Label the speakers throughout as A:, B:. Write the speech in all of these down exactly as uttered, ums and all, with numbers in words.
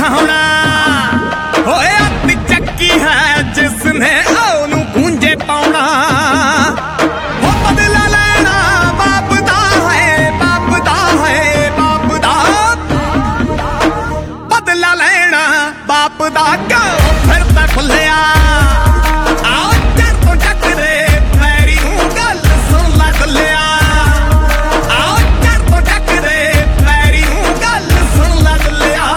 A: दिखाना। होए अत चक्की है जिसने ओनू गूंजे पाउना। हो बदला लेना बाप दा है, बाप दा है, बाप दा। बदला लेना बाप दा क्यों फिरदा खुलिया। आओ चर तो चकरे पैरी हूं गल सुन ला दुलिया। आओ चर तो चकरे पैरी हूं गल सुन ला दुलिया।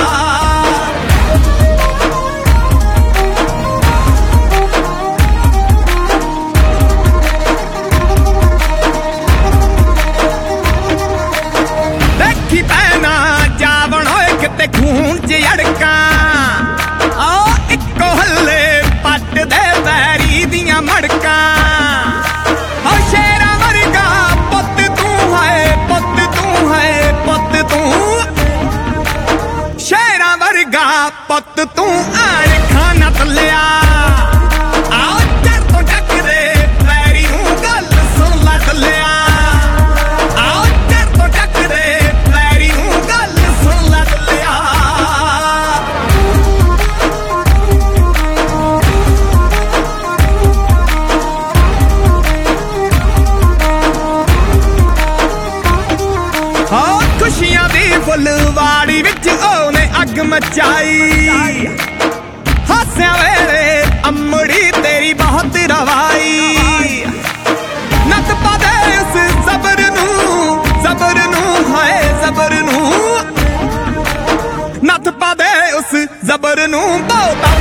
A: देखी पैना जावण होए किते खून च अड़का। आओ इको हल्ले पट दे पैरी दियां मड़का। ओ शेरा वर्गा पुत तू है, पुत तू है, पुत तू। शेरा वर्गा पुत तू आड़ खाना तलिया। आओ चर तो चकरे पैरी हूं गल सुन ला दुलिया। आओ चर तो चकरे पैरी हूं गल सुन ला दुलिया। हाँ खुशियां दी फुलवाड़ी विच ओने अग मचाई। हास्या वेले अमड़ी तेरी बहुत रवाई। नत पा दे उस जबर नू, जबर नू है जबर नू। नत पा दे उस जबर नू बहुता